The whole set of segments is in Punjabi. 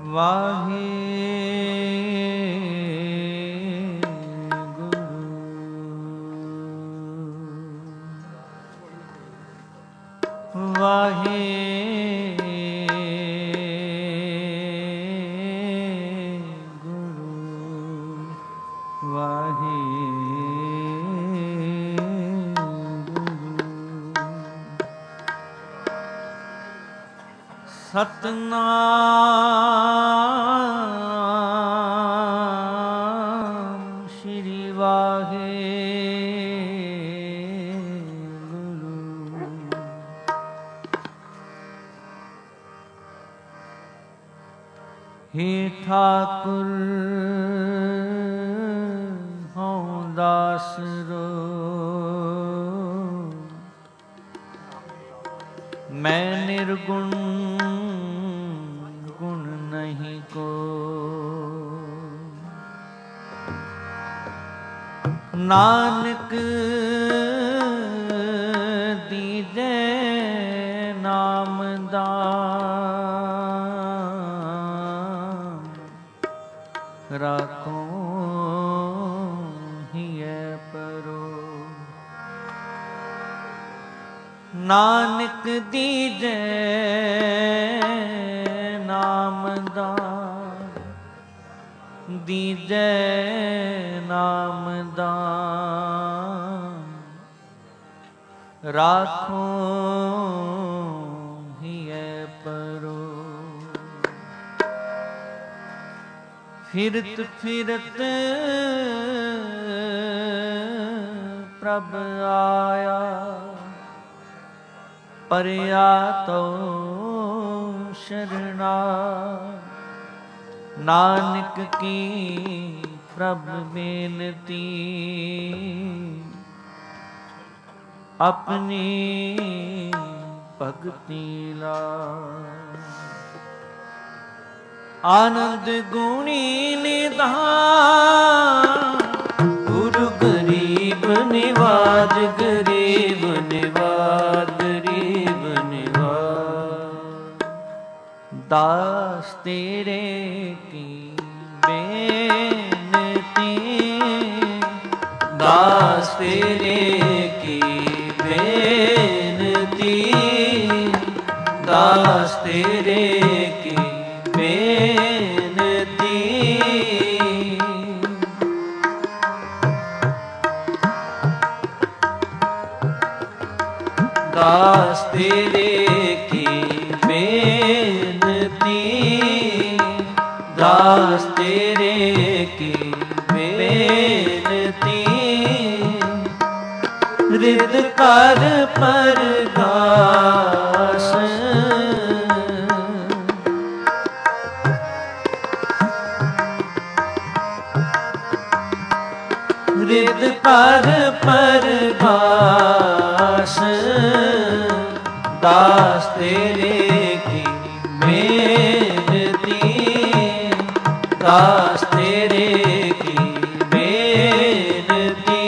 वाहे वाहे गुरु वाहे गुरु। सतनाम श्री वाहे हे ठाकुर हूँ दासरो, मैं निर्गुण गुण नहीं को। नानक दीजे नाम दान, राखो हिय परो। नानक दीजे नाम दान, दीजे नाम दान, राखो हिय परो। फिरत फिरत प्रभ आया, परया तो शरणा। नानक की प्रभ बेनती, अपनी भगति ला। आनंद गुणी निधान, गुरु गरीब निवाज, गरीब निवाज, गरीब निवाज। दास तेरे की बेनती, दास तेरे की बेनती, दास तेरे की बेनती। दास तेरे की बेनती, दास तेरे की बेनती। रिद कर परगास, रिद कर परगास। दास तेरे की बेनती, दास तेरे की बेनती।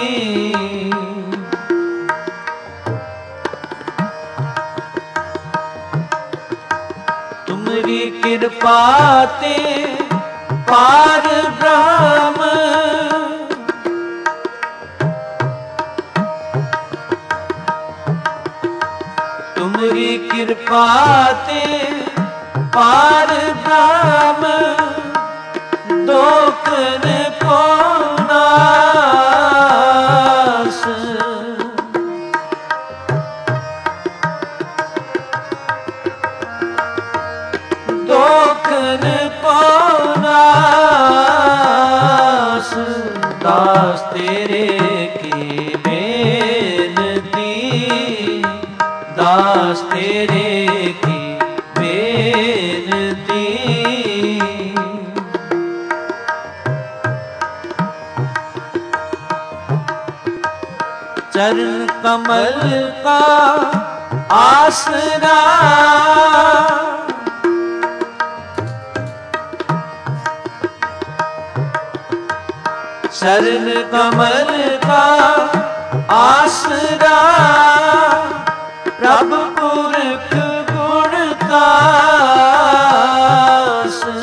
तुमरी कृपा ते पार ब्रह्म, तुमरी कृपा ते पार ब्रह्म। दोखन को नाश, दोखन को नाश। दास तेरे की बेनती, दास तेरे की बेनती। चरण कमल का आसरा, चरण कमल का आसरा। प्रभु पुरख गुण तास,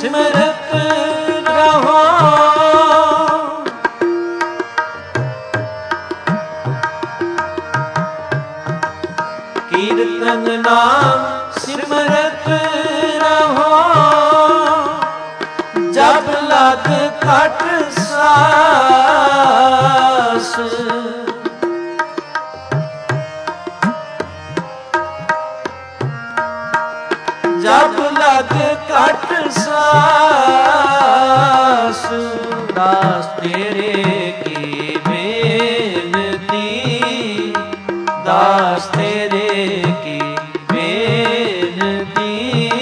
सिमरत रहो। कीर्तन नाम सिमरत रहो। जब लग घट सास, जब लग घट सास, दास तेरे की बेनती, दास तेरे की बेनती,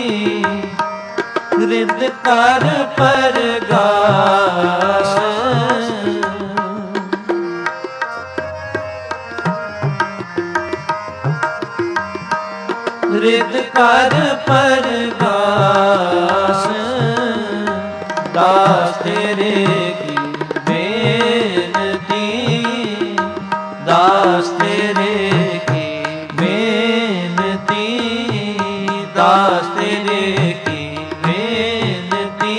हृद कर परगास। हृद कर परगास, दास तेरे की बेनती, दास तेरे की बेनती, दास तेरे की बेनती।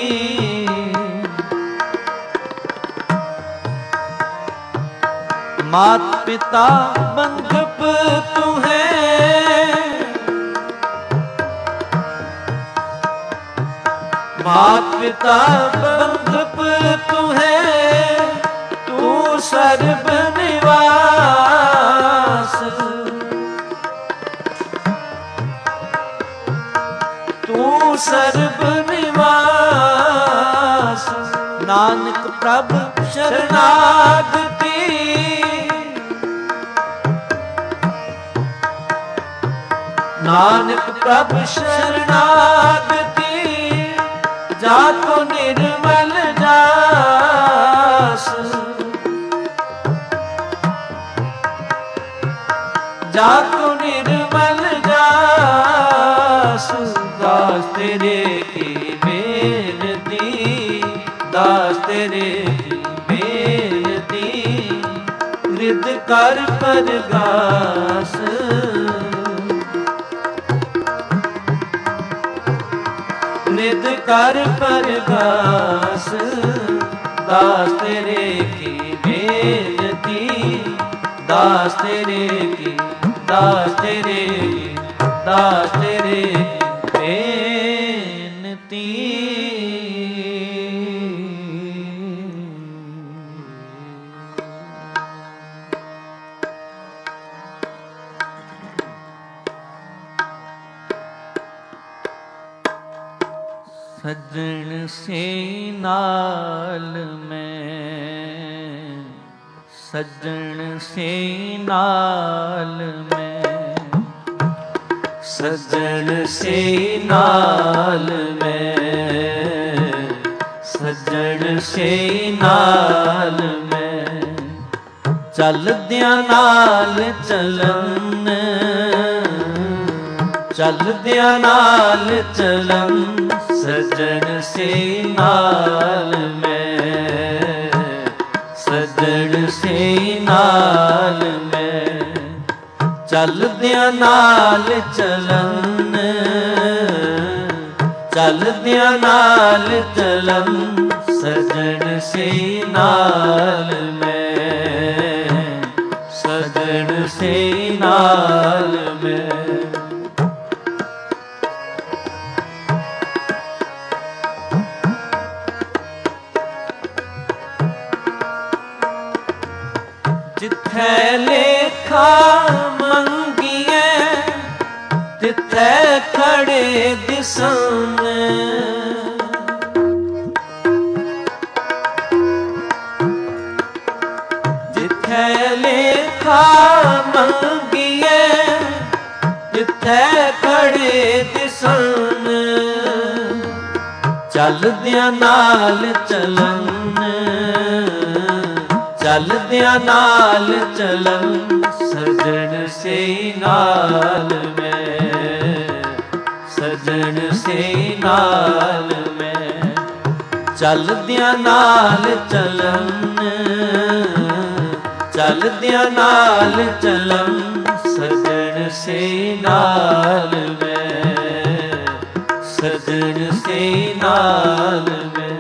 मात पिता बंधुप तू है, मात पिता बंधुप तू है, तू सर्व निवास, तू सर्व निवास। नानक प्रभु शरणागति, नानक प्रभु शरणागति, जाको निर्मल जास, जाको निर्मल जास। दास तेरे की बेनती, दास तेरे की बेनती, हृद कर परगास। हृद कर परगास, दास तेरे की बेनती, दास तेरे की, दास तेरे की, दास तेरे की बेनती। सजन से नाल में, सजन से नाल में, सजन से नाल में, सजन से नाल में, चलदियां नाल चलन, चलदियां नाल चलन, सजन से नाल में, सजन से नाल में, चलदियां नाल चलन, चलदियां नाल चलन, सजन से नाल में, सजन से नाल में। जिथे लेखा मंगिए, तिथे खड़े दिसन, जिथे लेखा मंगिए, तिथे खड़े दिसन, चलदियां नाल चलन, चलदियां नाल चलन, सजन से नाल में, सजन से नाल में, चलदियां नाल चलन, चलदियां नाल चलन, सजन से नाल में, सजन से नाल में।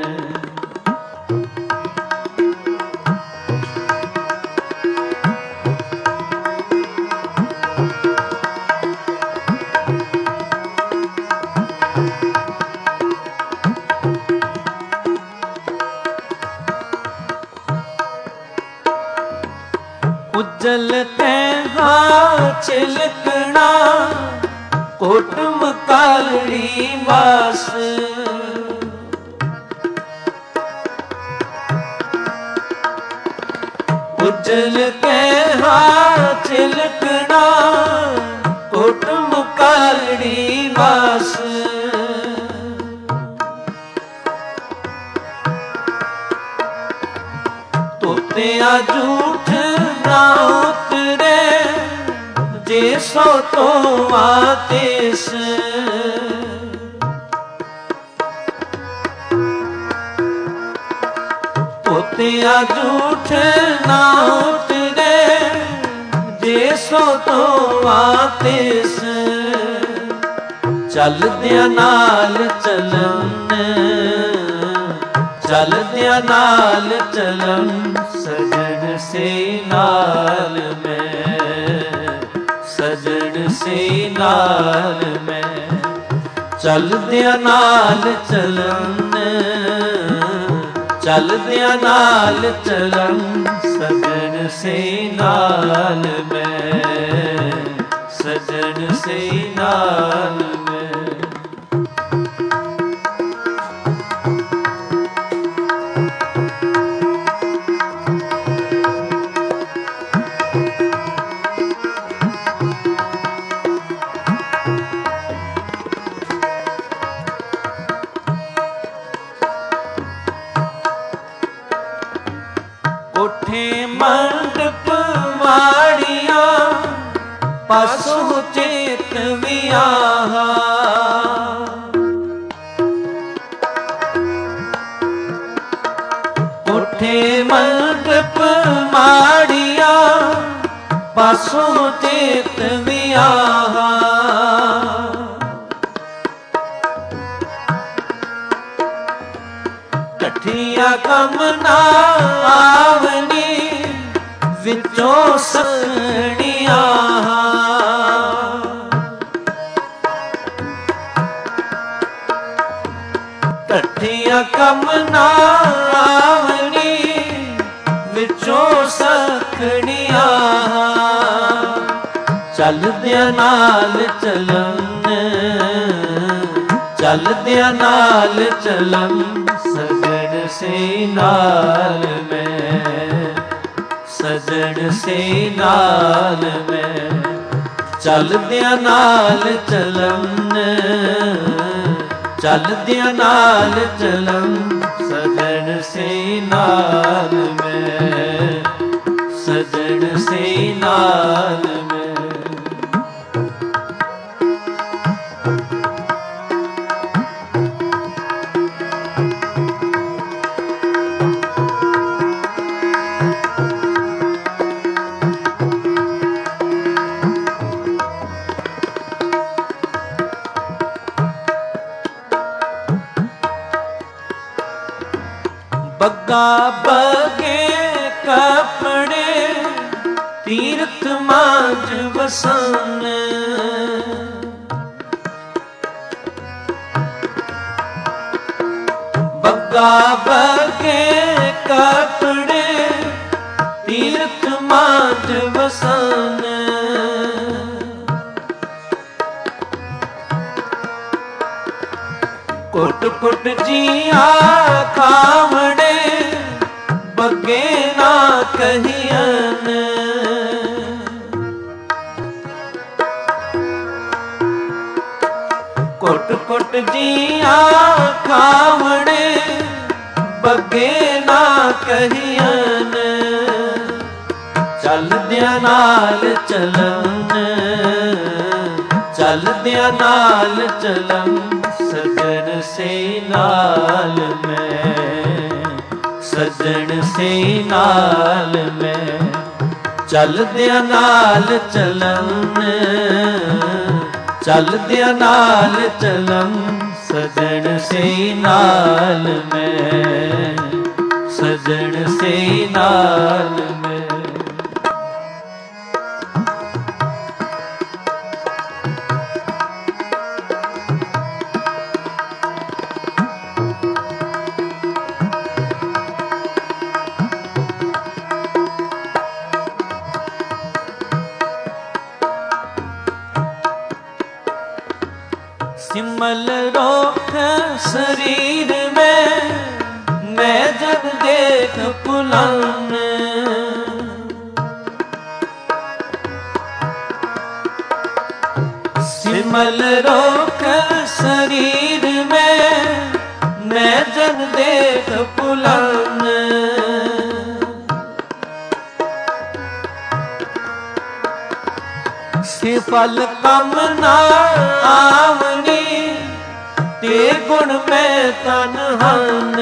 उज्जल तैहा छिलकना कोटम कालड़ी वास। उज्जल तैहा छिलकना कोटम कालड़ी वास। तोतिया झूठ ना उतरे जे सो तो आतिश। तोतिया झूठ ना उतरे जे सो तो आतिश। चलदिया नाल चलन, चलदिया नाल चलन सजन से नाल में। सजन से नाल में चलदिया नाल चलन। चलदिया नाल चलन सजन से नाल में। सजन से नाल में। कोठे मंडप वाड़िया पासों चेत वियाहा। कोठे मंडप वाड़िया पासों चेत वियाहा। कठिया कम ना आवनी विचों सनिया। कठिया कम ना आवनी विचों सखनिया। चलदिया नाल चलन, चलदिया नाल चलन सजन से नाल में। सजन से नाल में चलदिया नाल चलन। चलदिया नाल चलन सजन से नाल में। सजन से नाल में। बग्गा बगे कपड़े तीर्थ मांझ वसन। बग्गा बगे कपड़े तीर्थ मांझ वसन। कुट कुट जिया खावड़े बगे ना कहियन। कुट कुट जिया खावड़े बगे ना कहियन। चलदिया नाल चलन, चलदिया नाल चलन सजन से नाल में। सजन से नाल में चलदिया नाल चलन। चलदिया नाल चलन सजन से नाल में, सजन से नाल में। सिमल रोक शरीर में, मैं जब देख पुलन। सिमल रोक शरीर में, मैं जब देख पुलन। सिफल कम ना आवनी, ते गुण में तन हन।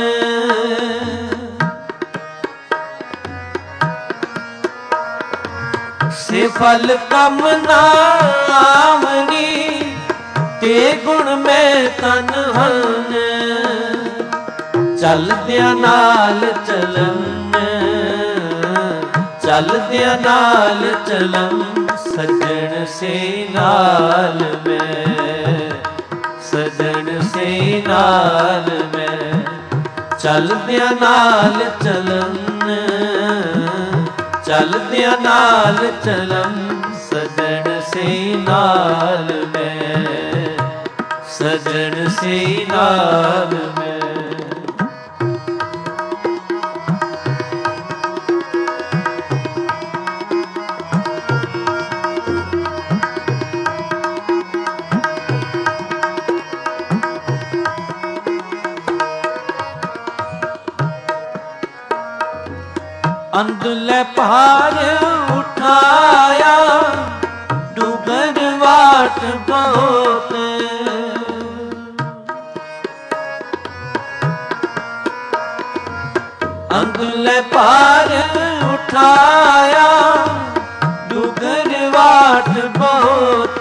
सिफल कम ना आवनी, ते गुण में तन हन। चल दिया नाल चलन, चल दिया नाल चलन। सजन से नाल में, सजन से नाल में। चल दिया नाल चलन, चल दिया नाल चलन। सजन से नाल में, सजन से नाल में। अंधले पहाड़ उठाया, डूगर वाट बहुत। अंधले पहाड़ उठाया, डूगर वाट बहुत।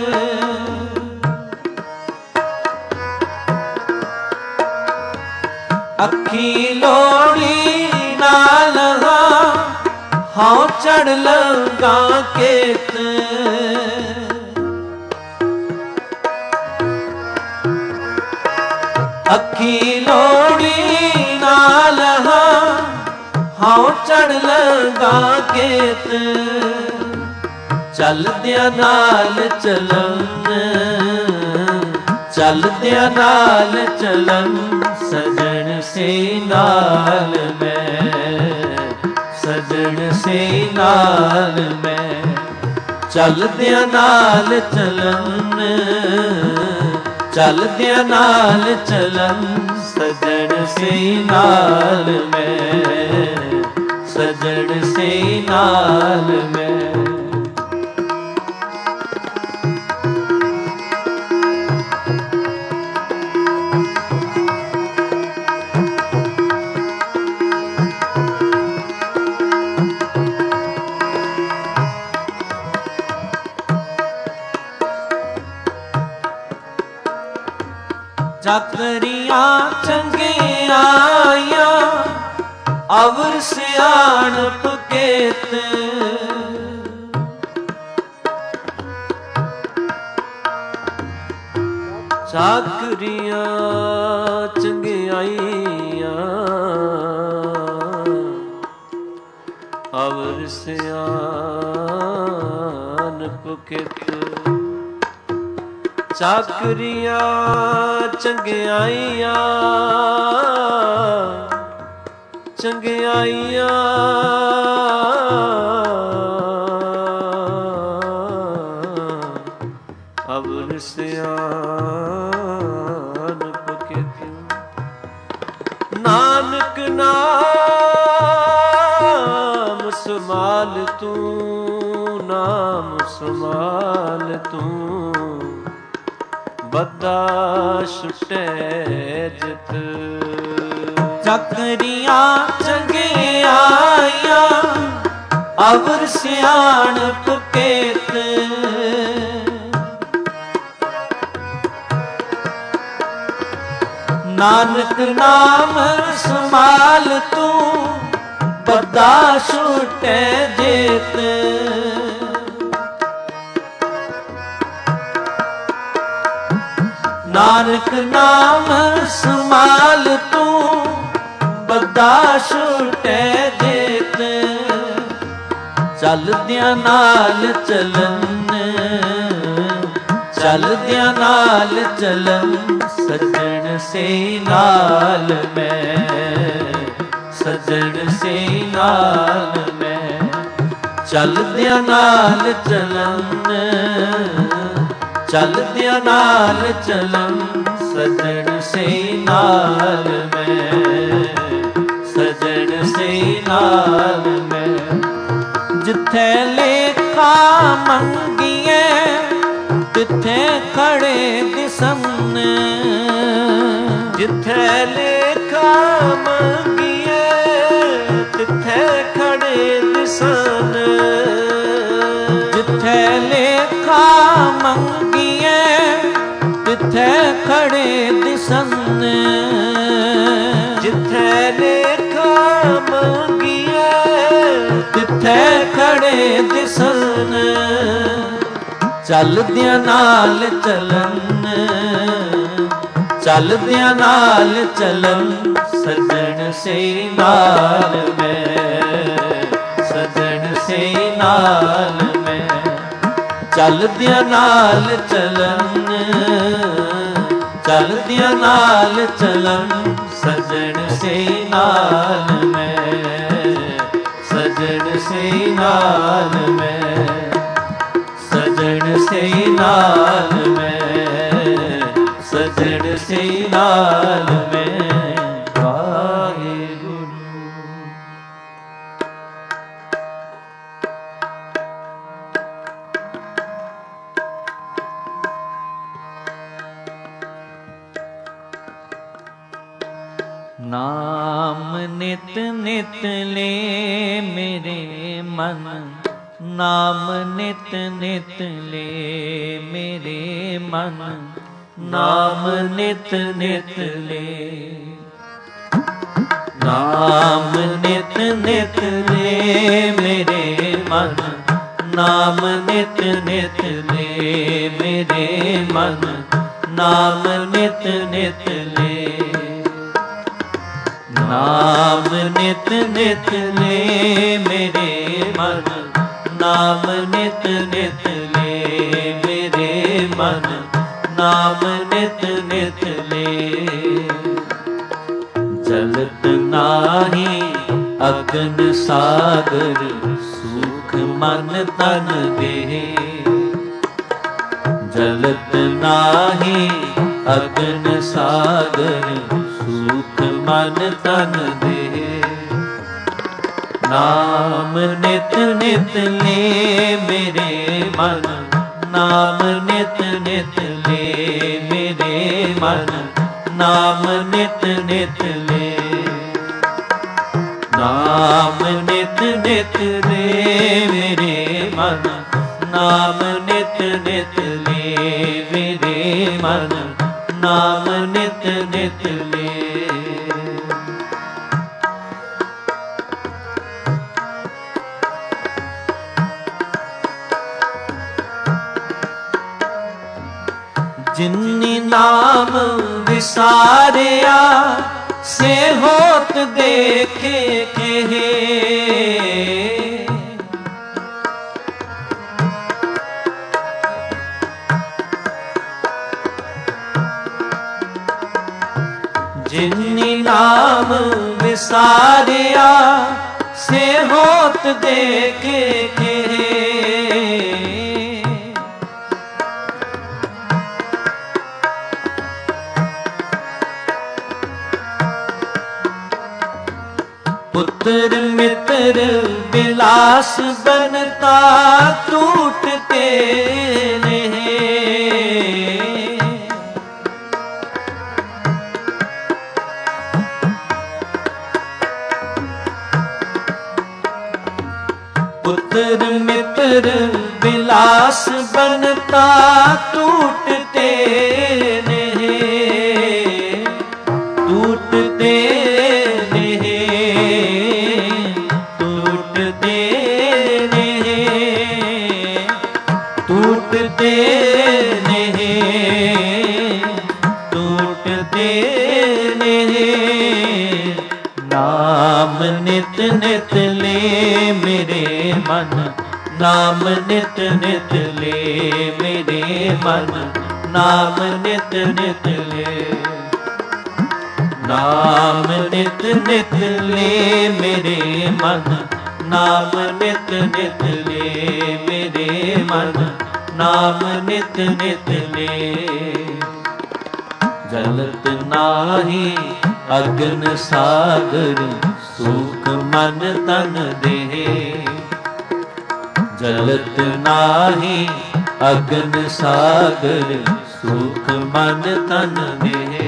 अखी लोड़ी नाल हाँ चढ़ लगा केत। अखी लोड़ी नाल हाँ चढ़ लगा केत। चल दिया नाल चलन, चल दिया नाल चलन। सजन से नाल में, सजन से नाल में। चल दिया नाल चलन, चल दिया नाल चलन। सजन से नाल में, सजन से नाल में। जाकरिया चंगियाया, अवर सियाणप केत। जाकरिया चंगियाया, अवर सियाणप केत। चाकरिया चंगियाइया, चंगियाइया। अवर सियान पके नानक नाम संभाल तू, नाम संभाल तू। बदा छुटे जित। चकरिया चंगियाइया, अवर सियाणप केत। ਨਾਨਕ ਨਾਮ ਸੰਭਾਲ ਤੂੰ, ਬੱਦਾ ਛੁਟੈ ਜੇਤ। ਨਾਨਕ ਨਾਮ ਸੰਭਾਲ ਤੂੰ, ਬੱਦਾ ਛੁਟੈ ਜੇਤ। ਚਲਦਿਆਂ ਨਾਲ ਚਲਨ, ਚਲਦਿਆਂ ਨਾਲ ਚਲਨ, ਸਜਣ ਸੇ ਨਾਲ ਮੈਂ, ਸਜਣ ਸੇ ਨਾਲ ਮੈਂ। ਚਲਦਿਆਂ ਨਾਲ ਚਲਨ, ਚਲਦਿਆਂ ਨਾਲ ਚਲਨ, ਸਜਣ ਸੇ ਨਾਲ ਮੈਂ, ਸਜਣ ਸੇ ਨਾਲ ਮੈਂ। ਜਿੱਥੇ ਲੇਖਾ ਮੰਗੀਏ, ਤਿੱਥੇ ਖੜੇ ਦਿਸਨ। ਜਿੱਥੇ ਲੇਖਾ ਮੰਗੀਏ, ਤਿੱਥੇ ਖੜੇ ਦਿਸਨ। ਜਿੱਥੇ ਲੇਖਾ ਮੰਗੀਏ, ਤਿੱਥੇ ਖੜੇ ਦਿਸਨ। ਜਿੱਥੇ ਲੇਖਾ ਮੰਗੀਏ, ਤਿੱਥੇ ਖੜੇ ਦਿਸਨ। ਚਲਦਿਆਂ ਨਾਲ ਚਲਨ, ਚਲਦਿਆਂ ਨਾਲ ਚਲਨ, ਸਜਣ ਸੇ ਨਾਲ ਮੈਂ, ਸਜਣ ਸੇ ਨਾਲ ਮੈਂ। ਚਲਦਿਆਂ ਨਾਲ ਚਲਨ, ਚਲਦਿਆਂ ਨਾਲ ਚਲਨ, ਸਜਣ ਸੇ ਨਾਲ ਮੈਂ, ਸਜਣ ਸੇ ਨਾਲ ਮੈਂ, ਸਜਣ ਸੇ ਨਾਲ ਮੈਂ, ਸਜਣ ਸੇ ਨਾਲ ਮੈਂ। ਵਾਹਿਗੁਰੂ। ਨਾਮ ਨਿਤ ਨਿਤ ਲੈ ਮੇਰੇ ਮਨ, ਨਾਮ ਨਿਤ ਨਿਤ ਲੈ ਮੇਰੇ ਮਨ, ਨਾਮ ਨਿਤ ਨਿਤ ਲੈ। ਨਾਮ ਨਿਤ ਨਿਤ ਲੈ ਮੇਰੇ ਮਨ, ਨਾਮ ਨਿਤ ਨਿਤ ਲੈ ਮੇਰੇ ਮਨ, ਨਾਮ ਨਿਤ ਨਿਤ ਲੈ। ਨਾਮ ਨਿਤ ਨਿਤ ਲੈ ਮੇਰੇ ਮਨ, ਨਾਮ ਨਿਤ ਨਿਤ ਲੈ ਮੇਰੇ ਮਨ, ਨਾਮ ਨਿਤ ਨਿਤ ਲੈ। ਜਲਤ ਨਾਹੀ ਅਗਨ ਸਾਗਰ, ਸੁਖ ਮਨ ਤਨ ਦੇ। ਜਲਤ ਨਾਹੀ ਅਗਨ ਸਾਗਰ, ਸੁਖ ਮਨ ਤਨ ਦੇ। ਨਾਮ ਨਿਤ ਨਿਤ ਲੈ ਮੇਰੇ ਮਨ, ਨਾਮ ਨਿਤ ਨਿਤ ਲੈ ਮੇਰੇ ਮਨ, ਨਾਮ ਨਿਤ ਨਿਤ ਲੈ। ਨਾਮ ਨਿਤ ਨਿਤ ਲੈ ਮੇਰੇ ਮਨ, ਨਾਮ ਨਿਤ ਨਿਤ ਲੈ ਮੇਰੇ ਮਨ, ਨਾਮ ਨਿਤ ਨਿਤ ਲੈ। ਜਿਨਿ ਨਾਮ ਵਿਸਾਰਿਆ, ਸੇ ਹੋਤ ਦੇਖੇ ਕਹੇ। ਜਿਨਿ ਨਾਮ ਵਿਸਾਰਿਆ, ਸੇ ਹੋਤ ਦੇਖੇ ਕਹੇ। पुत्र मित्र विलास बनता टूटते रहे। पुत्र मित्र विलास बनता टूटते रहे। टूटते नहीं, टूटते नहीं, टूटते नहीं, टूटते नहीं। नाम नित नित ले मेरे मन, नाम नित नित ले मेरे मन, नाम नित नित ले। नाम नित नित ले मेरे मन, नाम नित नित ले मेरे मन, नाम नित नित ले। जलत नाही अग्न सागर, सुख मन तन देहे। जलत नाही अग्न सागर, सुख मन तन देहे।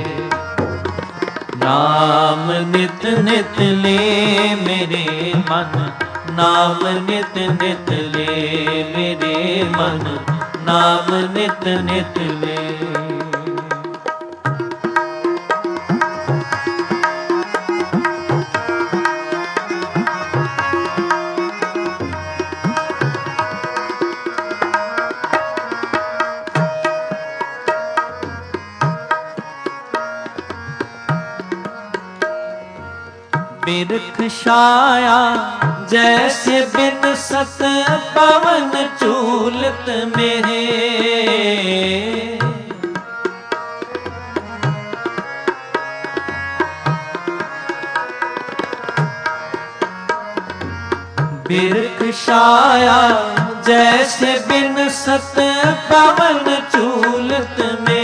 नाम नित नित ले मेरे मन, नाम नित नित ले मेरे मन, नाम नित नित ले। बिरख छाया जैसे बिन सत पवन चूलत में। बिरख छाया जैसे बिन सत पवन चूलत में।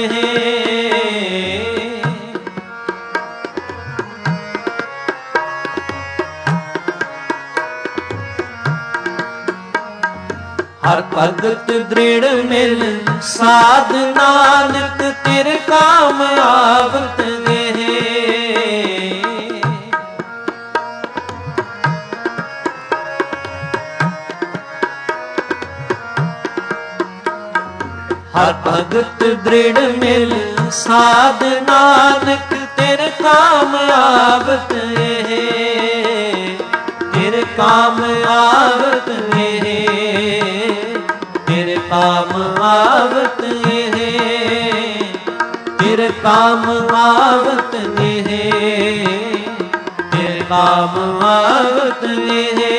हर भगत दृढ़ मिल साध नानक तेरे काम आवत गए। हर भगत दृढ़ मिल साध नानक तेरे काम आवत गए, तेरे काम आवत गए, तेरे काम आवत है, तेरे काम आवत है, तेरे काम आवत है।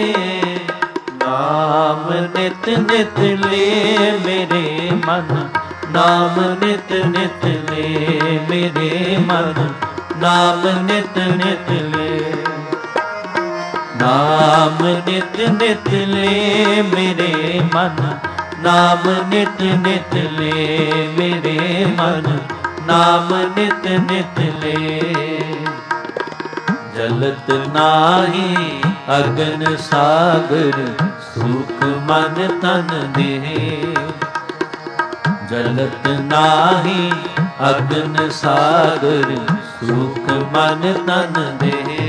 नाम नित नित ले मेरे मन, नाम नित नित ले मेरे मन, नाम नित नित ले। नाम नित नित ले मेरे मन, नाम नित नित ले मेरे मन, नाम नित नित ले। जलत नाही अगन सागर, सुख मन तन देहे। जलत नाही अगन सागर, सुख मन तन देहे।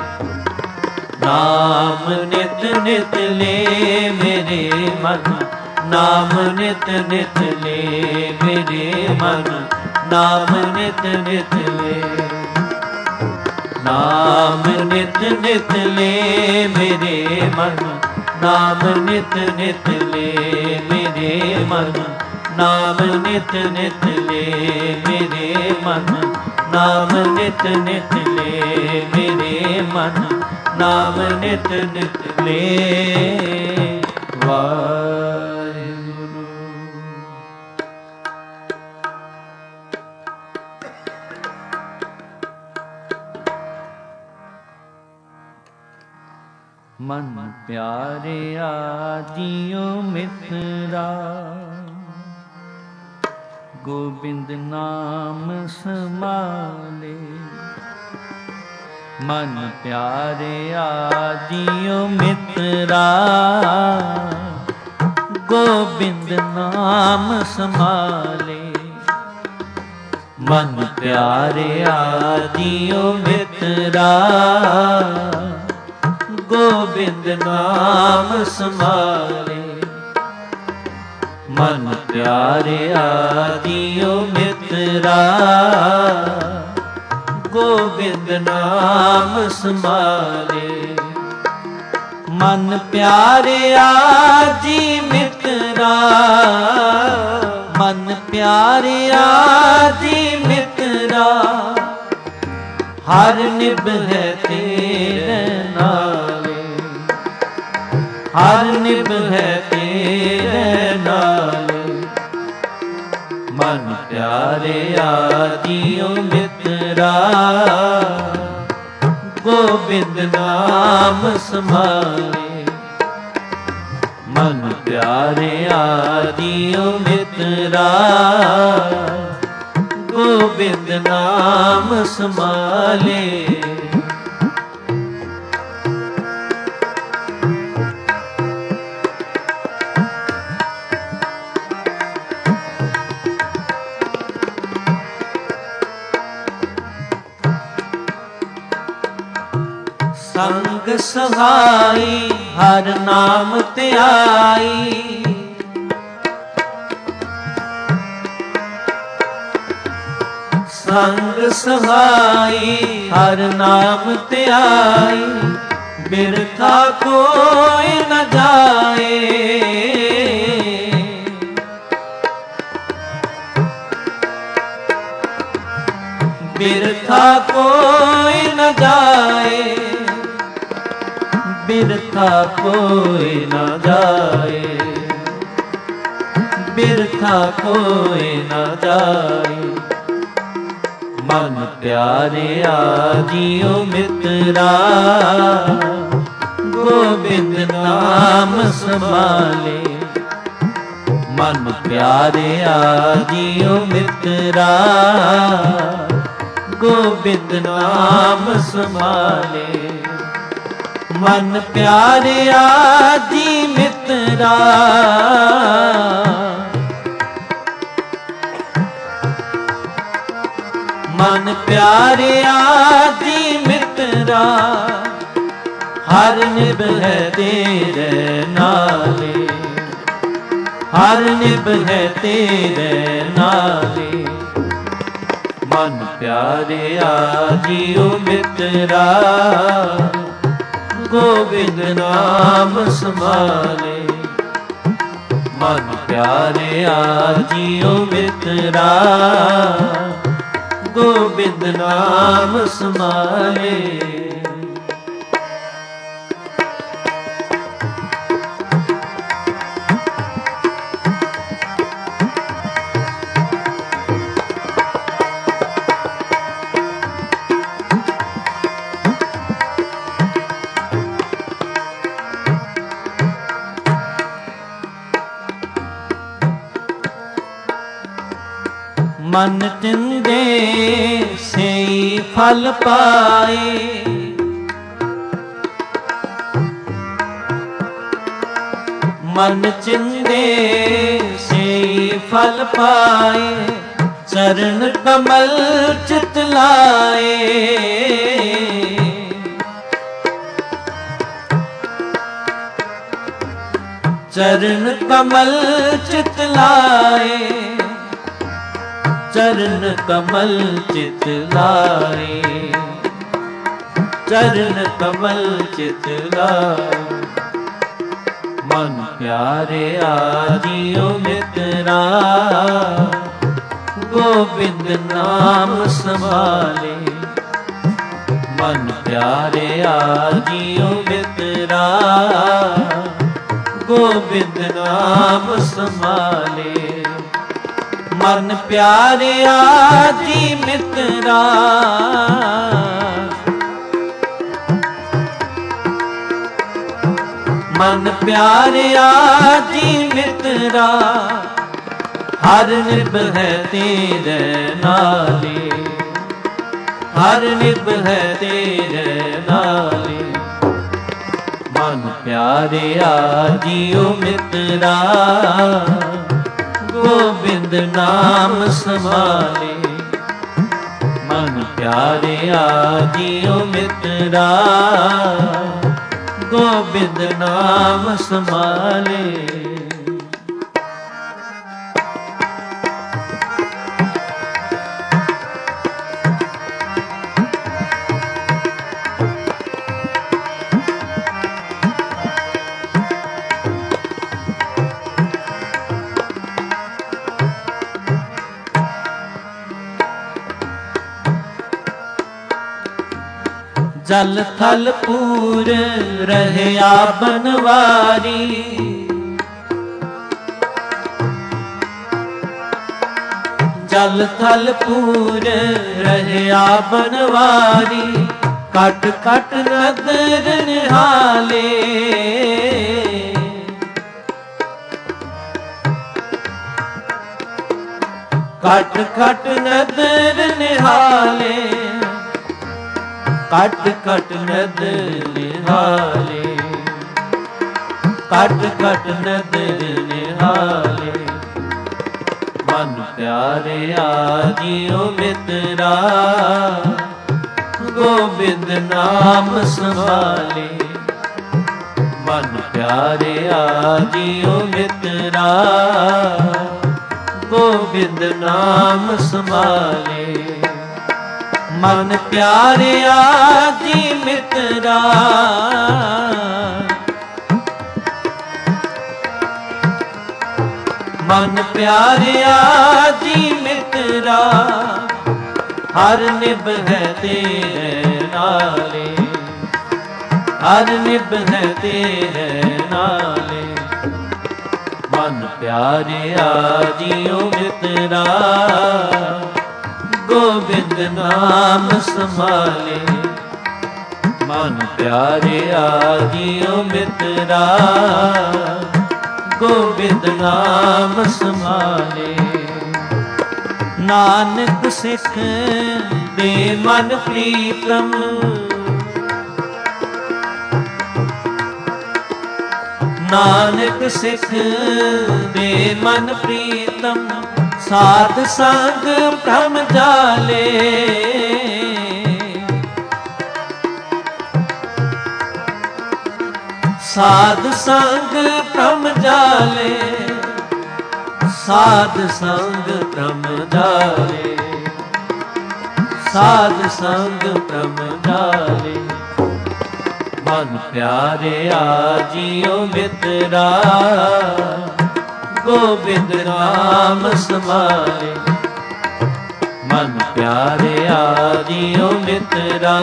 नाम नित नित ले मेरे मन, नाम नित नित ले मेरे मन, नाम नित नित ले। नाम नित नित ले मेरे मन, नाम नित नित ले मेरे मन, नाम नित नित ले मेरे मन, नाम नित नित ले मेरे मन, नाम नित नित ले। वाहिगुरु। मन प्यारे आजियो मित्रा, गोविंद नाम समाले। मन प्यारे आजियो मित्रा, गोविंद नाम समाले। मन प्यारे आजियो मित्रा, गोविंद नाम समाले। मन प्यारे आजियो मित्रा, ਗੋਬਿੰਦ ਨਾਮ ਸਮਾਲੇ। ਮਨ ਪਿਆਰਿਆ ਜੀ ਮਿੱਤਰਾ, ਮਨ ਪਿਆਰਿਆ ਜੀ ਮਿੱਤਰਾ, ਹਰ ਨਿਭੈ ਤੇਰੇ ਨਾਲੇ, ਹਰ ਨਿਭੈ ਤੇਰੇ ਨਾਲੇ। ਮਨ ਪਿਆਰਿਆ ਜੀਓ ਮਿੱਤਰਾ, ਗੋਬਿੰਦ ਨਾਮ ਸਮਾਲੇ। ਮਨ ਪਿਆਰਿਆ ਜੀਓ ਮਿੱਤਰਾ, ਗੋਬਿੰਦ ਨਾਮ ਸਮਾਲੇ। ਸੰਗ ਸਹਾਈ ਹਰ ਨਾਮ ਧਿਆਈ, ਸੰਗ ਸਹਾਈ ਹਰ ਨਾਮ ਧਿਆਈ, ਬਿਰਥਾ ਕੋਈ ਨ ਜਾਏ, ਬਿਰਥਾ ਕੋਈ ਨ ਜਾਏ, ਬਿਰਥਾ ਕੋਈ ਨਾ ਜਾਏ, ਬਿਰਥਾ ਕੋਈ ਨਾ ਜਾਏ। ਮਨ ਪਿਆਰਿਆ ਜੀਓ ਮਿੱਤਰਾ, ਗੋਬਿੰਦ ਨਾਮ ਸਮਾਲੇ। ਮਨ ਪਿਆਰਿਆ ਜੀਓ ਮਿੱਤਰਾ, ਗੋਬਿੰਦ ਨਾਮ ਸਮਾਲੇ। ਮਨ ਪਿਆਰਿਆ ਜੀ ਮਿੱਤਰਾ, ਮਨ ਪਿਆਰਿਆ ਜੀ ਮਿੱਤਰਾ, ਹਰ ਨਿਭੈ ਤੇਰੇ ਨਾਲੇ, ਹਰ ਨਿਭੈ ਤੇਰੇ ਨਾਲੇ। ਮਨ ਪਿਆਰਿਆ ਜੀਓ ਮਿੱਤਰਾ, ਗੋਬਿੰਦ ਨਾਮ ਸਮਾਲੇ। ਮਨ ਪਿਆਰਿਆ ਜੀਓ ਮਿੱਤਰਾ, ਗੋਬਿੰਦ ਨਾਮ ਸਮਾਲੇ। ਮਨ ਚਿੰਦੇ ਸਈ ਫਲ ਪਾਏ, ਮਨ ਚਿੰਦੇ ਸਈ ਫਲ ਪਾਏ, ਚਰਨ ਕਮਲ ਚਿਤ ਲਾਏ, ਚਰਨ ਕਮਲ ਚਿਤ ਲਾਏ, ਚਰਨ ਕਮਲ ਚਿਤ ਲਾਏ, ਚਰਨ ਕਮਲ ਚਿਤ ਲਾਏ। ਮਨ ਪਿਆਰਿਆ ਜੀਓ ਮਿੱਤਰਾ, ਗੋਬਿੰਦ ਨਾਮ ਸਮਾਲੇ। ਮਨ ਪਿਆਰਿਆ ਜੀਓ ਮਿੱਤਰਾ, ਗੋਬਿੰਦ ਨਾਮ ਸਮਾਲੇ। ਮਨ ਪਿਆਰਿਆ ਜੀ ਮਿੱਤਰਾ, ਮਨ ਪਿਆਰਿਆ ਜੀ ਮਿੱਤਰਾ, ਹਰ ਨਿਭੈ ਤੇਰੇ ਨਾਲੇ, ਹਰ ਨਿਭੈ ਤੇਰੇ ਨਾਲੇ। ਮਨ ਪਿਆਰਿਆ ਜੀਓ ਮਿੱਤਰਾ, ਗੋਬਿੰਦ ਨਾਮ ਸਮਾਲੇ। ਮਨ ਪਿਆਰਿਆ ਜੀਓ ਮਿੱਤਰਾ, ਗੋਬਿੰਦ ਨਾਮ ਸਮਾਲੇ। ਜਲ ਥਲ ਪੂਰ ਰਹਿਆ ਬਨਵਾਰੀ, ਜਲ ਥਲ ਪੂਰ ਰਹਿਆ ਬਨਵਾਰੀ, ਕਟ ਕਟ ਨਦਰ ਨਿਹਾਲੇ, ਕਟ ਕਟ ਨਦਰ ਨਿਹਾਲੇ, ਕਟ ਕਟ ਨਦਰ ਨਿਹਾਲੇ, ਕਟ ਕਟ ਨਦਰ ਨਿਹਾਲੇ। ਮਨ ਪਿਆਰਿਆ ਜੀਓ ਮਿੱਤਰਾ, ਗੋਬਿੰਦ ਨਾਮ ਸੰਭਾਲੇ। ਮਨ ਪਿਆਰਿਆ ਜੀਓ ਮਿੱਤਰਾ, ਗੋਬਿੰਦ ਨਾਮ ਸੰਭਾਲੇ। ਮਨ ਪਿਆਰਿਆ ਜੀ ਮਿੱਤਰਾ, ਮਨ ਪਿਆਰਿਆ ਜੀ ਮਿੱਤਰਾ, ਹਰ ਨਿਭੈ ਤੇਰੇ ਨਾਲੇ, ਹਰ ਨਿਭੈ ਤੇਰੇ ਨਾਲੇ। ਮਨ ਪਿਆਰਿਆ ਜੀਓ ਮਿੱਤਰਾ, ਗੋਬਿੰਦ ਨਾਮ ਸੰਭਾਲੇ। ਮਨ ਪਿਆਰਿਆ ਜੀਓ ਮਿੱਤਰਾ, ਗੋਬਿੰਦ ਨਾਮ ਸੰਭਾਲੇ। ਨਾਨਕ ਸਿੱਖ ਦੇ ਮਨ ਪ੍ਰੀਤਮ, ਨਾਨਕ ਸਿੱਖ ਦੇ ਮਨ ਪ੍ਰੀਤਮ, ਸਾਧ ਸੰਗ ਭ੍ਰਮ ਜਾਲੇ। ਸਾਧ ਸੰਗ ਭ੍ਰਮ ਜਾਲੇ, ਸਾਧ ਸੰਗ ਭ੍ਰਮ ਜਾਲੇ, ਸਾਧ ਸੰਗ ਭ੍ਰਮ ਜਾਲੇ। ਮਨ ਪਿਆਰਿਆ ਜੀਓ ਮਿੱਤਰਾ, ਗੋਬਿੰਦ ਨਾਮ ਸੰਭਾਲੇ। ਮਨ ਪਿਆਰਿਆ ਜੀਓ ਮਿੱਤਰਾ,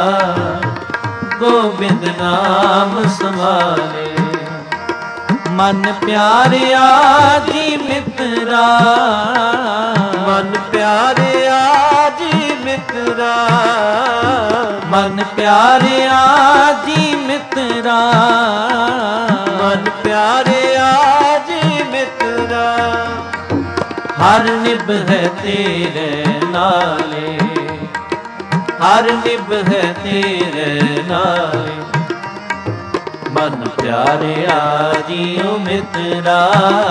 ਗੋਬਿੰਦ ਨਾਮ ਸੰਭਾਲੇ। ਮਨ ਪਿਆਰਿਆ ਜੀ ਮਿੱਤਰਾ, ਮਨ ਪਿਆਰਿਆ ਜੀ ਮਿੱਤਰਾ, ਮਨ ਪਿਆਰਿਆ ਜੀ ਮਿੱਤਰਾ, ਮਨ ਪਿਆਰਿਆ ਜੀ ਮਿੱਤਰਾ। ਹਰ ਨਿਭੈ ਤੇਰੇ ਨਾਲੇ, ਹਰ ਨਿਭੈ ਤੇਰੇ ਨਾਲੇ। ਮਨ ਪਿਆਰਿਆ ਜੀਓ ਮਿੱਤਰਾ,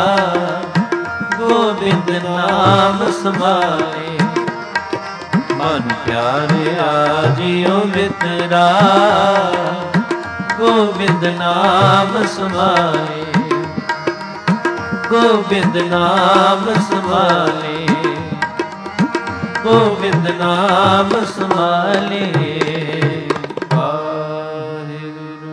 ਗੋਬਿੰਦ ਨਾਮ ਸੰਭਾਲੇ। ਮਨ ਪਿਆਰਿਆ ਜੀਓ ਮਿੱਤਰਾ, ਗੋਬਿੰਦ ਨਾਮ ਸੰਭਾਲੇ। ਗੋਬਿੰਦ ਨਾਮ ਸੰਭਾਲੇ, ਗੋਬਿੰਦ ਨਾਮ ਸੰਭਾਲੇ। ਵਾਹਿਗੁਰੂ।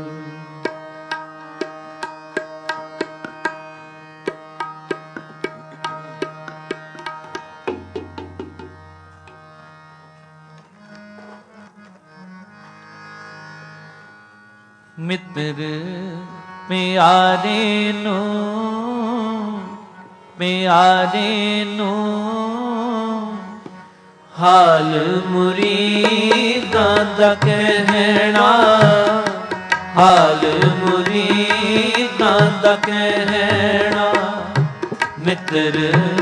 ਮਿੱਤਰ ਪਿਆਰੇ ਨੂੰ, ਪਿਆਰੇ ਨੂੰ ਹਾਲ ਮੁਰੀਦਾਂ ਦਾ ਕਹਿਣਾ, ਹਾਲ ਮੁਰੀਦਾਂ ਦਾ ਕਹਿਣਾ। ਮਿੱਤਰ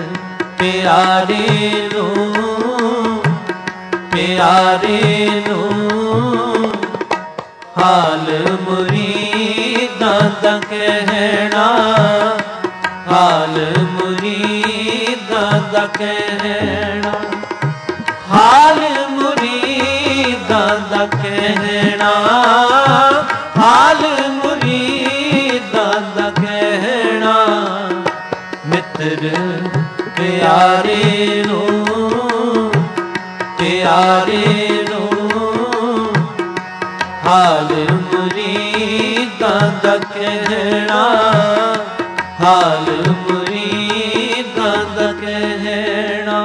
ਪਿਆਰੇ ਨੂੰ, ਪਿਆਰੇ ਨੂੰ ਹਾਲ ਮੁਰੀਦਾਂ ਦਾ ਕਹਿਣਾ, ਹਾਲ ਮੁਰੀਦਾਂ ਦਾ ਕਹਿਣਾ। ਹਾਲ ਮੁਰੀਦਾਂ ਦਾ ਕਹਿਣਾ, ਹਾਲ ਮੁਰੀਦਾਂ ਦਾ ਕਹਿਣਾ। ਮਿੱਤਰ ਪਿਆਰੇ ਨੂੰ, ਪਿਆਰੇ ਨੂੰ ਹਾਲ ਮੁਰੀਦਾਂ ਦਾ ਕਹਿਣਾ, ਹਾਲ ਮੁਰੀਦਾਂ ਦਾ ਕਹਿਣਾ।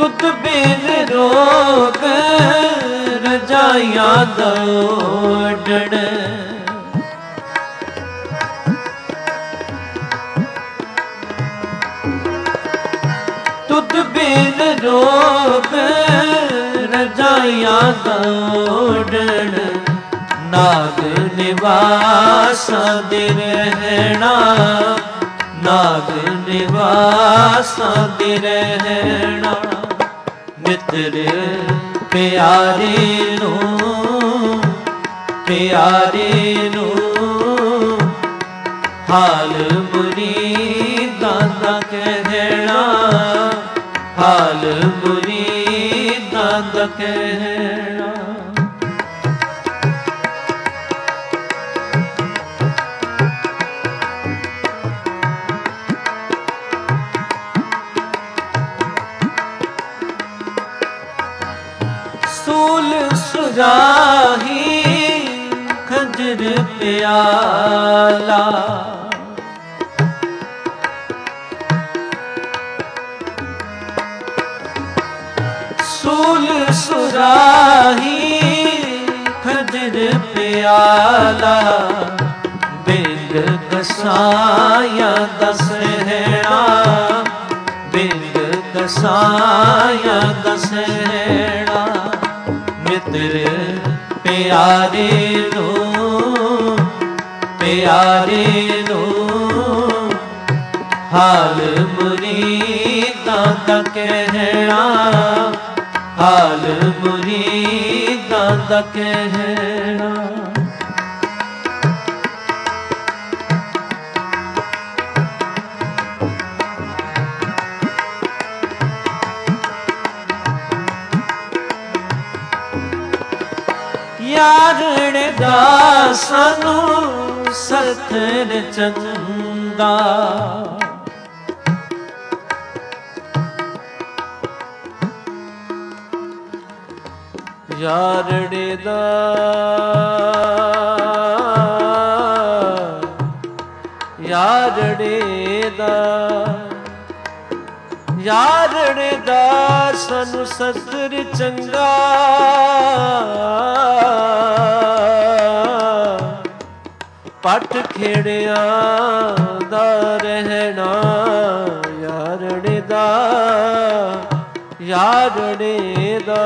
ਤੁਧ ਬਿਨ ਰੋਗ ਰਜਾਈਆਂ ਦੌੜਣ। ਤੁਧ ਬਿਨ ਰੋਗ ਰਜਾਈਆਂ ਦੌੜਣ। ਨਾਗ ਨਿਵਾਸਾਂ ਦੇ ਰਹਿਣਾ, ਨਾਗ ਨਿਵਾਸਾਂ ਦੇ ਰਹਿਣਾ। ਮਿੱਤਰ ਪਿਆਰੇ ਨੂੰ, ਪਿਆਰੇ ਨੂੰ ਹਾਲ ਮੁਰੀਦਾਂ ਦਾ ਕਹਿਣਾ, ਹਾਲ ਮੁਰੀਦਾਂ ਦਾ ਕਹਿਣਾ। ਸੂਲ ਸੁਰਾਹੀ ਖੰਜਰ ਪਿਆਲਾ। ਸੂਲ ਸੁਰਾਹੀ ਖੰਜਰ ਪਿਆਲਾ। ਬਿੰਦ ਕਸਾਇਆ ਦਾ ਸਹਿਣਾ, ਬਿੰਦ ਕਸਾਇਆ ਦਾ ਸਹਿਣਾ। ਮਿੱਤਰ ਪਿਆਰੇ ਨੂੰ, ਪਿਆਰੇ ਨੂੰ ਹਾਲ ਮੁਰੀਦਾਂ ਦਾ ਕਹਿਣਾ, ਹਾਲ ਮੁਰੀਦਾਂ ਦਾ ਕਹਿਣਾ। ਯਾਰਣ ਦਾ ਸਾਨੂੰ ਸਤਰ ਚੰਦਾ। ਯਾਰੜੇ ਦਾ, ਯਾਰੜੇ ਦਾ, ਯਾਰੜੇ ਦਾ ਸਾਨੂੰ ਸਤਰ ਚੰਗਾ। ਪਟ ਖੇੜਿਆਂ ਦਾ ਰਹਿਣਾ, ਯਾਰੜੇ ਦਾ, ਯਾਰੜੇ ਦਾ।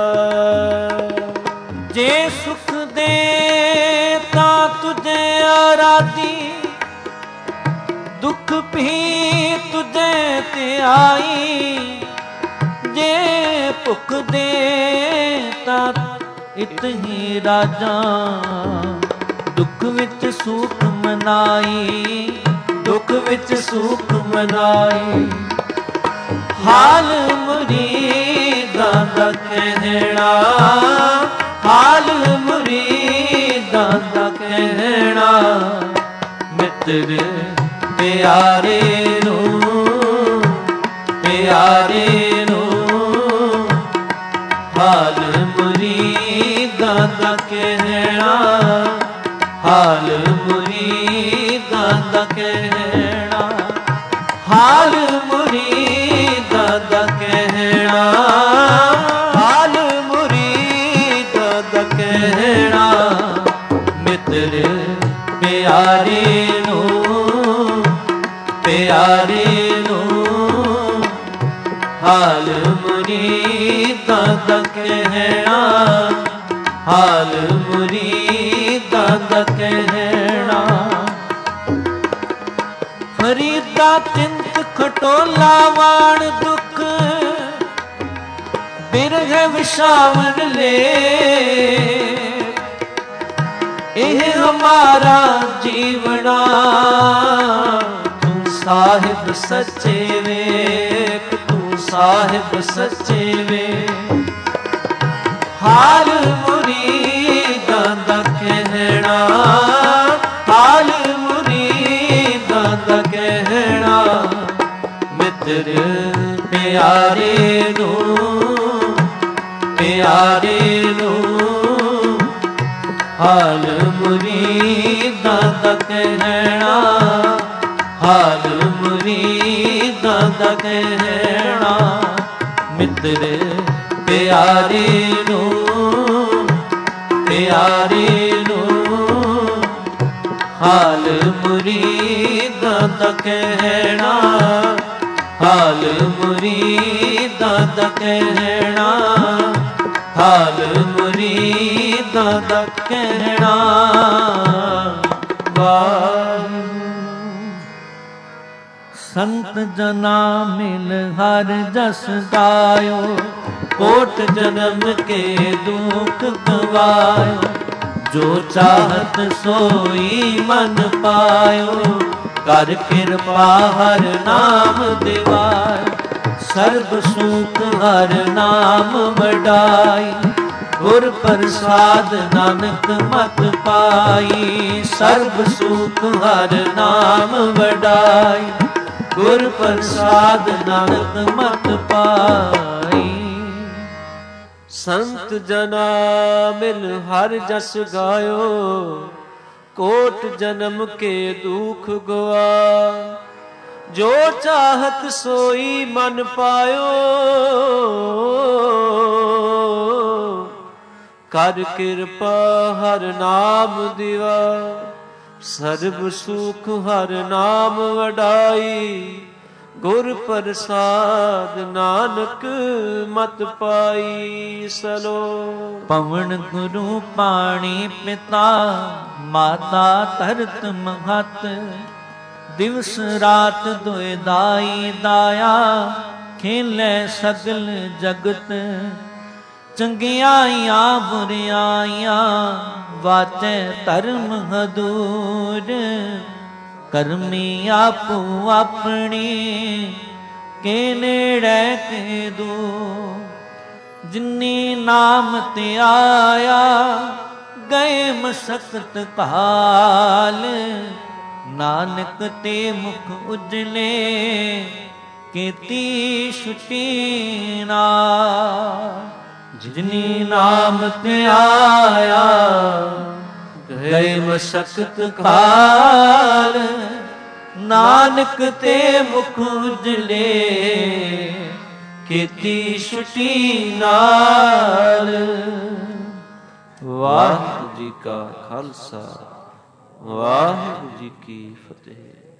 ਜੇ ਸੁਖ ਦੇ ਤਾਂ ਤੁਝੇ ਆਰਾਧੀ, ਦੁੱਖ ਵੀ ਤੁਝੇ ਤੇ ਆਈ। ਜੇ ਭੁੱਖ ਦੇ ਤਾਂ ਇਤ ਹੀ ਰਾਜਾਂ, ਦੁੱਖ ਵਿੱਚ ਸੁਖ ਮਨਾਈ, ਦੁੱਖ ਵਿੱਚ ਸੁਖ ਮਨਾਈ। ਹਾਲ ਮੁਰੀਦਾਂ ਦਾ ਕਹਿਣਾ, ਹਾਲ ਮੁਰੀਦਾਂ ਦਾ ਕਹਿਣਾ। ਮਿੱਤਰ ਪਿਆਰੇ ਨੂੰ, ਪਿਆਰੇ ਨੂੰ ਹਾਲ ਮੁਰੀਦਾਂ ਦਾ ਕਹਿਣਾ, ਹਾਲ ਮੁਰੀਦਾਂ ਦਾ ਕਹਿਣਾ। ਹਾਲ ਮੁਰੀਦਾਂ ਦਾ ਕਹਿਣਾ, ਹਾਲ ਮੁਰੀਦਾਂ ਦਾ ਕਹਿਣਾ। ਮਿੱਤਰ ਪਿਆਰੇ ਨੂੰ, ਪਿਆਰੇ ਨੂੰ ਹਾਲ ਮੁਰੀਦਾਂ ਦਾ ਕਹਿਣਾ, ਹਾਲ ਮੁਰੀਦਾਂ ਦਾ ਕਹਿਣਾ। ਫਰੀਦਾ ਚਿੰਤ ਖਟੋਲਾ ਵਾਣ ਦੁਖ, ਬਿਰਹ ਵਿਸ਼ਾਵਰ ਲੈ। ਇਹ ਹਮਾਰਾ ਜੀਵਣਾ, ਤੂੰ ਸਾਹਿਬ ਸੱਚੇ ਵੇਖ, ਤੂੰ ਸਾਹਿਬ ਸੱਚੇ ਵੇਖ। ਹਾਲ ਮੁਰੀਦਾਂ ਦਾ ਕਹਿਣਾ, ਹਾਲ ਮੁਰੀਦਾਂ ਦਾ ਕਹਿਣਾ। ਮਿੱਤਰ ਪਿਆਰੇ ਨੂੰ, ਪਿਆਰੇ ਨੂੰ ਹਾਲ ਮੁਰੀਦਾਂ ਦਾ ਕਹਿਣਾ, ਹਾਲ ਮੁਰੀਦਾਂ ਦਾ ਕਹਿਣਾ। ਤੇਰੇ ਪਿਆਰੇ ਨੂੰ, ਪਿਆਰੇ ਨੂੰ ਹਾਲ ਮੁਰੀਦਾਂ ਦਾ ਕਹਿਣਾ, ਹਾਲ ਮੁਰੀਦਾਂ ਦਾ ਕਹਿਣਾ, ਹਾਲ ਮੁਰੀਦਾਂ ਦਾ ਕਹਿਣਾ। ਸੰਤ ਜਨਾ ਮਿਲ ਹਰ ਜਸ ਗਾਇਓ, ਕੋਟ ਜਨਮ ਕੇ ਦੁਖ ਗਵਾਇਓ, ਜੋ ਚਾਹਤ ਸੋਈ ਮਨ ਪਾਇਓ, ਕਰ ਕਿਰਪਾ ਹਰ ਨਾਮ ਦਿਵਾਇਓ, ਸਰਬ ਸੁਖ ਹਰ ਨਾਮ ਵਡਾਈ, ਗੁਰ ਪ੍ਰਸਾਦ ਨਾਨਕ ਮਤ ਪਾਈ, ਸਰਬ ਸੁਖ ਹਰ ਨਾਮ ਵਡਾਈ, ਗੁਰ ਪ੍ਰਸਾਦ ਨਾਨਕ ਮਤ ਪਾਈ। ਸੰਤ ਜਨਾ ਮਿਲ ਹਰ ਜਸ ਗਾਇਓ, ਕੋਟ ਜਨਮ ਕੇ ਦੁਖ ਗਵਾ, ਜੋ ਚਾਹਤ ਸੋਈ ਮਨ ਪਾਇਓ, ਕਰ ਕਿਰਪਾ ਹਰ ਨਾਮ ਦਿਵਾ, ਸਰਬ ਸੁਖ ਹਰ ਨਾਮ ਵਡਾਈ, ਗੁਰ ਪ੍ਰਸਾਦ ਨਾਨਕ ਮਤ ਪਾਈ। ਸਲੋ ਪਵਨ ਗੁਰੂ ਪਾਣੀ ਪਿਤਾ, ਮਾਤਾ ਧਰਤ ਮਹਤ, ਦਿਵਸ ਰਾਤ ਦੁਇ ਦਾਈ ਦਾਇਆ, ਖੇਲੇ ਸਗਲ ਜਗਤ, ਚੰਗਿਆਈਆਂ ਬੁਰਿਆਈਆਂ ਵਾਚੈ ਧਰਮ ਹਦੂਰ, ਕਰਮੀ ਆਪੋ ਆਪਣੀ ਕੇ ਨੇੜੇ ਕੇ ਦੂਰ, ਜਿਨੀ ਨਾਮ ਤੇ ਆਇਆ ਗਏ ਮਸਕਤ ਕਾਲ, ਨਾਨਕ ਤੇ ਮੁਖ ਉਜਲੇ ਕੀਤੀ ਛੁਟੀ ਨਾਲ, ਜਿਨੀ ਨਾਮ ਤੇ ਆਇਆ ਗਏ ਮਸਕਤ ਕਾਲ, ਨਾਨਕ ਤੇ ਮੁਖ ਉਜਲੇ ਕੀਤੀ ਛੁਟੀ ਨਾਲ। ਵਾਹਿਗੁਰੂ ਜੀ ਕਾ ਖਾਲਸਾ, ਵਾਹਿਗੁਰੂ ਜੀ ਕੀ ਫਤਿਹ।